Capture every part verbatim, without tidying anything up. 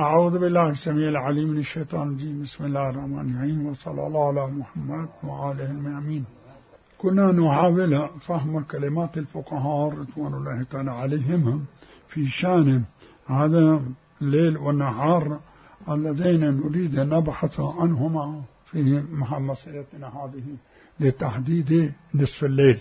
أعوذ بالله السميع العليم من الشيطان الرجيم. بسم الله الرحمن الرحيم، وصلى الله على محمد وآله المؤمنين. كنا نحاول فهم كلمات الفقهاء رضوان الله تعالى عليهم في شأن هذا الليل والنهار اللذين نريد أن نبحث عنهما في مسألتنا هذه لتحديد نصف الليل،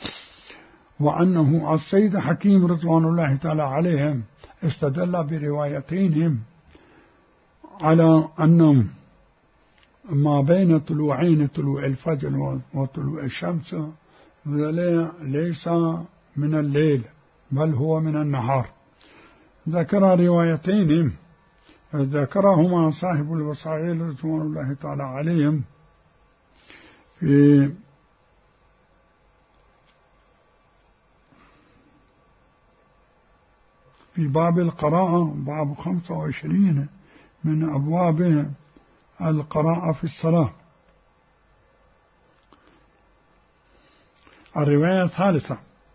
وأنه السيد حكيم رضوان الله تعالى عليهم استدل بروايتين على أن ما بين طلوعين طلوع الفجر وطلوع الشمس ليس من الليل بل هو من النهار. ذكر روايتين ذكرهما صاحب الوسائل رضوان الله تعالى عليهم في في باب القراءة، باب خمسة وعشرين من أبواب القراءة في الصلاة. الرواية الثالثة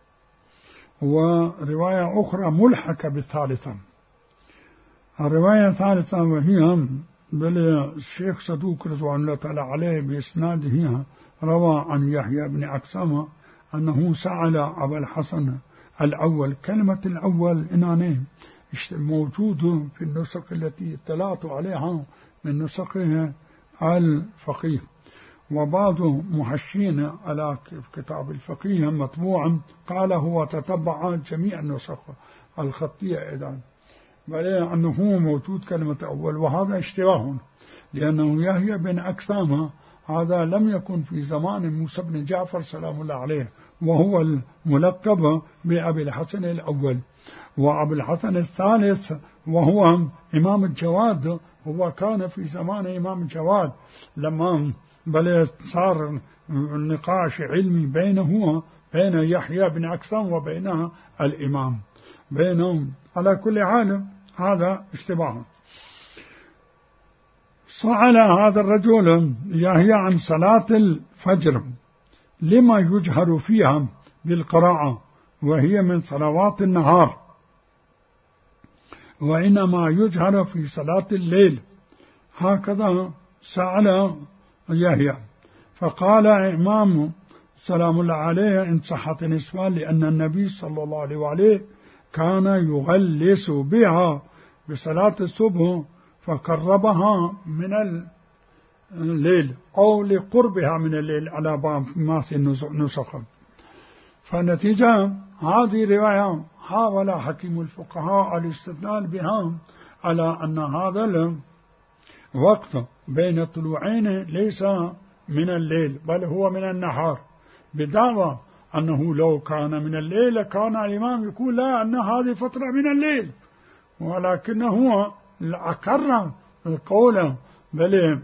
ورواية أخرى ملحقة بالثالثة. الرواية الثالثة وهي بل الشيخ صدوق رضوان الله تعالى عليه بإسناده روى عن يحيى بن أقسم أنه سأل أبا الحسن الأول. كلمة الأول إناني موجود في النسخ التي اطلعت عليها من نسخه الفقيه، وبعض محشين على كتاب الفقيه مطبوعا قال هو تتبع جميع النسخ الخطية إذن، بل أنه موجود كلمة أول، وهذا اشتباه لأنه يحيى بن أقسم هذا لم يكن في زمان موسى بن جعفر سلام الله عليه، وهو الملقب بأبي الحسن الأول. وأبي الحسن الثالث وهو إمام الجواد، هو كان في زمان إمام الجواد لما بل صار نقاش علمي بينه بين يحيى بن أقسم وبين الإمام بينهم. على كل حال هذا اشتباه. سأل هذا الرجل يحيى عن صلاة الفجر لما يجهر فيها بالقراءة وهي من صلوات النهار، وإنما يجهر في صلاة الليل. هكذا سأل يحيى، فقال إمام سلام الله عليه إن صحت النسبة لأن النبي صلى الله عليه وآله كان يغلس بها بصلاة الصبح فقربها من الليل أو لقربها من الليل على بعض الناس النسخ. فالنتيجة هذه رواية حاول حكيم الفقهاء الاستدلال بها على أن هذا الوقت بين الطلوعين ليس من الليل بل هو من النهار، بدعوى أنه لو كان من الليل كان الإمام يقول لا أن هذه فترة من الليل، ولكنه أقر القول بل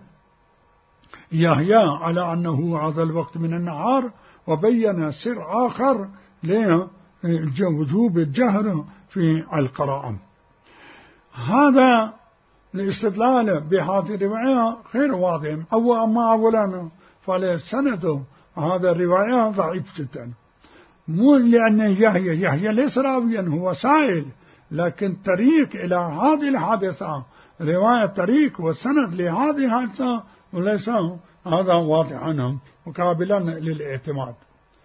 يحيى على أنه هذا الوقت من النهار، وبين سر آخر لوجوب الجهر في القراءة. هذا الاستدلال بهذه الرواية غير واضح. أو أما أولا فالسند هذا الرواية ضعيف جدا، مو لأن يحيى يحيى ليس راويا، هو سائل، لكن طريق إلى هذه الحادثة رواية طريق والسند لهذه الحادثة وليس هذا واضحا وقابلا للاعتماد.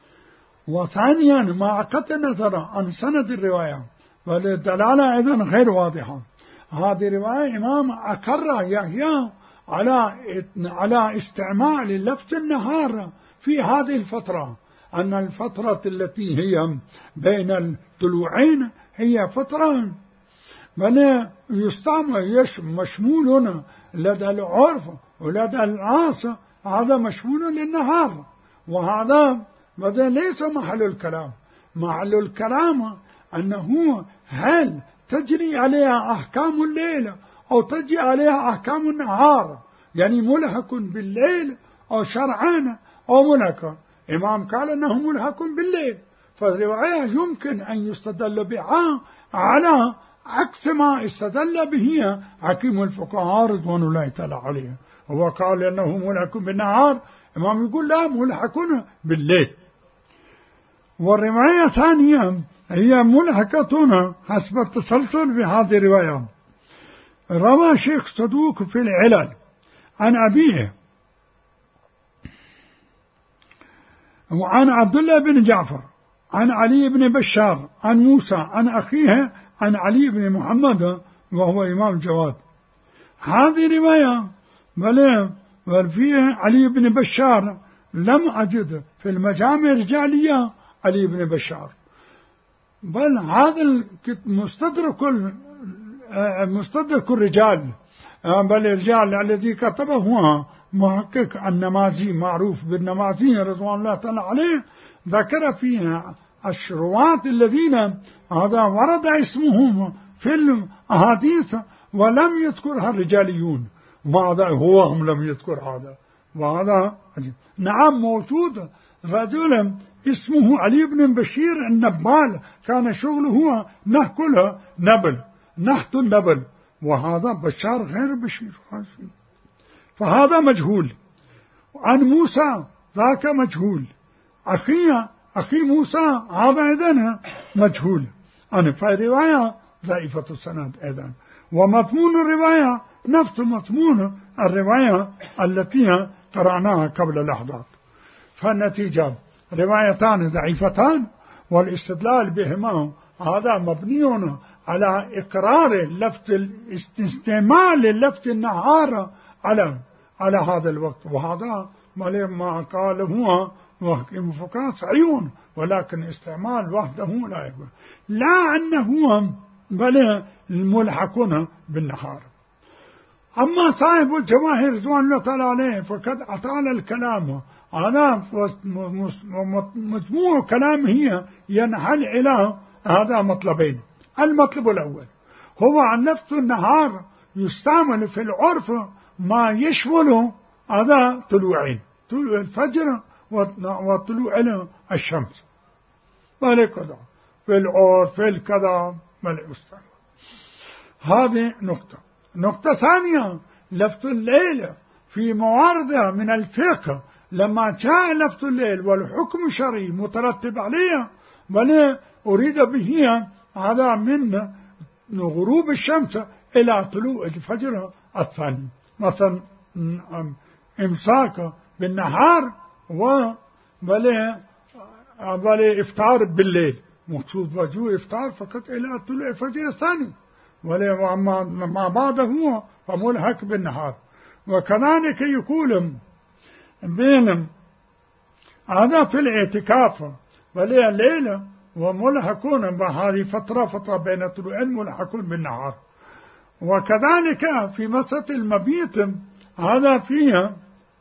وثانيا مع قطع النظر عن سند الرواية والدلالة أيضا غير واضحة. هذه رواية إمام أقر يحيى على على استعمال لفظ النهار في هذه الفترة، أن الفترة التي هي بين الطلوعين هي فترة بل يستعمل مشمول لدى العرف ولدى الناس، هذا مشمول للنهار، وهذا بدأ ليس محل الكلام. محل الكلام أنه هل تجري عليها أحكام الليل أو تجري عليها أحكام النهار، يعني ملحق بالليل أو شرعان أو ملحق. إمام قال أنه ملحق بالليل، فالرواية يمكن أن يستدل بها على عكس ما استدل به حكيم الفقهاء رضوان الله تعالى عليه، هو قال أنه ملحق بالنهار، إمام يقول لا ملحق بالليل. والرواية الثانية هي ملحقة حسب التسلسل بهذه الرواية، روى شيخ صدوق في العلل عن أبيه وعن عبد الله بن جعفر عن علي بن بشار عن موسى عن أخيه عن علي بن محمد وهو إمام الجواد. هذه رواية بل وفيه علي بن بشار لم أجد في المجامع الرجالية علي بن بشار، بل هذا مستدرك مستدرك الرجال، بل الرجال الذي كتبه هو محقق النمازي معروف بالنمازي رضوان الله تعالى عليه، ذكر فيها الرواة الذين هذا ورد اسمهم في الأحاديث ولم يذكرها الرجاليون، وهذا هو هم لم يذكر هذا وهذا عجيب. نعم موجود رجل اسمه علي بن بشير النبال، كان شغله هو نحكل نبل نحت النبل، وهذا بشار غير بشير، فهذا مجهول. عن موسى ذاك مجهول، أخي أخي موسى هذا أيضا مجهول. أنا في رواية ضعيفة السند أيضا، ومضمون الرواية نفس مضمون الرواية التي قرأناها قبل لحظات. فالنتيجة روايتان ضعيفتان، والاستدلال بهما هذا مبني على إقرار لفظ استعمال لفظ النهار على على هذا الوقت، وهذا ما قال هو مفكات صحيح، ولكن استعمال وحده لا يقول، لا أنه بل الملحقون بالنهار. أما صاحب الجواهر رضوان الله تعالى عليه فقد أطال الكلام، هذا مجموع كلامه هي ينحل إلى هذا مطلبين. المطلب الأول هو عن نفس النهار يستعمل في العرف ما يشمل هذا طلوعين، طلوع الفجر وطلوع الشمس، كذا في العرف في الكذا يستعمل. هذه نقطة. نقطة ثانية لفظ الليل في موارد من الفقه، لما جاء لفظ الليل والحكم الشرعي مترتب عليه، بل أريد به هذا من غروب الشمس إلى طلوع الفجر الثاني، مثلا إمساك بالنهار وبل بل إفطار بالليل، مقصود وجوه إفطار فقط إلى طلوع الفجر الثاني، وما ما بعده هو فملحق بالنهار. وكذلك يقول بين هذا في الاعتكاف ولي الليل وملحقون بهذه فترة فترة بين طلوعين ملحقون بالنهار. وكذلك في مسألة المبيت هذا فيها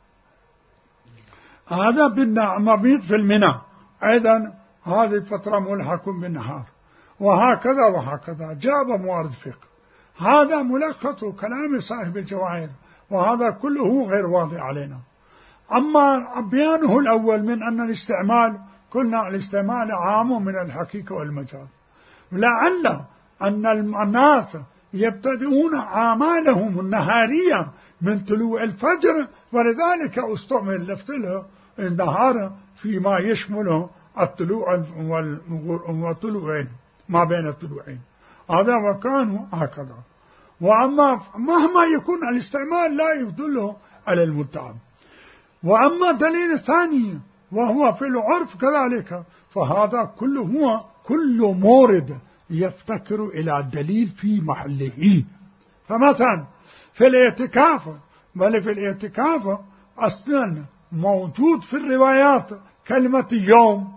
هذا بالمبيت في المنى أيضا هذه فترة ملحق بالنهار، وهكذا وهكذا جاء موارد فقه. هذا ملخص كلام صاحب الجواهر، وهذا كله غير واضح علينا. أما بيانه الأول من أن الاستعمال قلنا الاستعمال عام من الحقيقة والمجاز، لعل أن الناس يبتدئون أعمالهم النهارية من طلوع الفجر، ولذلك استعمل لفظ النهار فيما يشمله الطلوع والطلوعين ما بين الطلوعين، هذا وكانوا هكذا. وأما مهما يكون الاستعمال لا يدل على المدعى. وأما دليل ثاني وهو في العرف كذلك، فهذا كله هو كل مورد يفتكر إلى الدليل في محله. فمثلا في الاعتكاف، بل في الاعتكاف أصلا موجود في الروايات كلمة يوم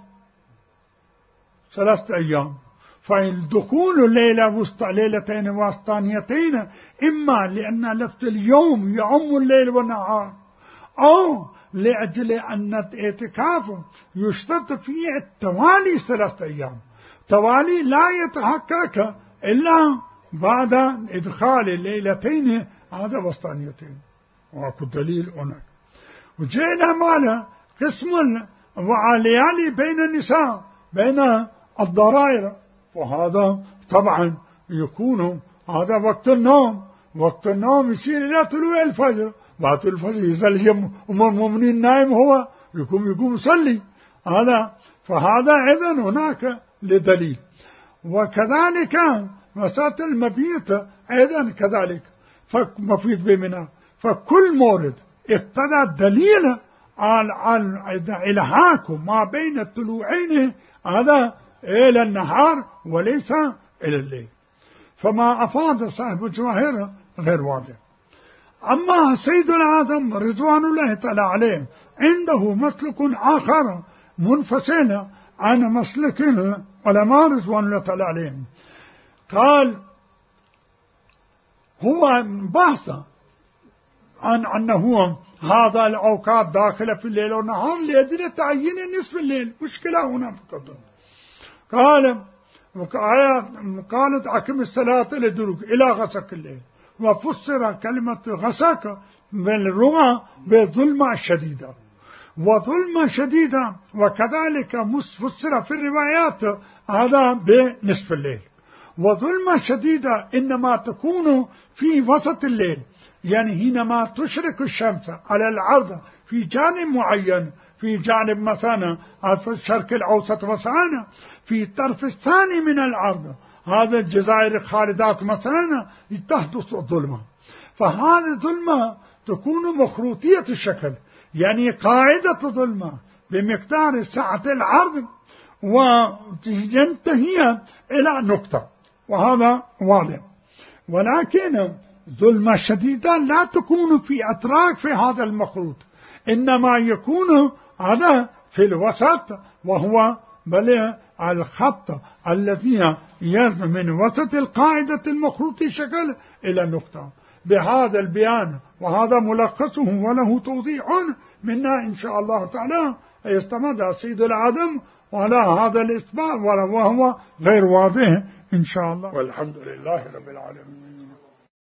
ثلاثة أيام، فإن دخول الليلة وسط ليلتين وسطانيتين إما لأن لفظ اليوم يعم الليل والنهار، أو لأجل أن الاعتكاف يشترط فيه التوالي ثلاثة أيام، توالي لا يتحقق إلا بعد إدخال الليلتين هذا وسطانيتين، وأكو دليل هناك. وجينا ماله قسم وعليالي بين النساء بين الضرائر، وهذا طبعا يكون هذا وقت النوم، وقت النوم يصير إلى طلوع الفجر، بعد الفجر يصلي أم المؤمنين نائم هو يقوم يقوم يصلي هذا، فهذا أيضا هناك لدليل. وكذلك مسألة المبيت أيضا كذلك، فمفيد بمنى. فكل مورد اقتضى الدليل على إلحاق ما بين الطلوعين هذا إلى النهار وليس إلى الليل. فما أفاد صاحب الجواهر غير واضح. أما سيد العالم رضوان الله تعالى عليه عنده مسلك آخر منفصل عن مسلك العلماء رضوان الله تعالى عليهم. قال هو بحث عن أنه هذا الأوقات داخلة في الليل والنهار لأجل تعيين نصف الليل. مشكلة هنا فقط. قال قالت أقم الصلاة لدلوك إلى غسق الليل. وفسر كلمة غسق باللغة بظلمة شديدة وظلمة شديدة، وكذلك فسر في الروايات هذا بنصف الليل. وظلمة شديدة إنما تكون في وسط الليل، يعني حينما تشرق الشمس على الأرض في جانب معين، في جانب مثلا في الشرق الأوسط مثلا في الطرف الثاني من الأرض، هذا الجزائر خالدات مثلا تحدث الظلمة. فهذه الظلمة تكون مخروطية الشكل، يعني قاعدة ظلمة بمقدار سعة العرض وينتهي إلى نقطة، وهذا واضح. ولكن ظلمة شديدة لا تكون في أطراف هذا المخروط، إنما يكون هذا في الوسط، وهو بل الخط الذي يرمي من وسط القاعدة المخروط شكل إلى نقطة. بهذا البيان وهذا ملخصه وله توضيح منا إن شاء الله تعالى يستمد سيد العدم وعلى هذا الإثبات وهو غير واضح إن شاء الله. والحمد لله رب العالمين.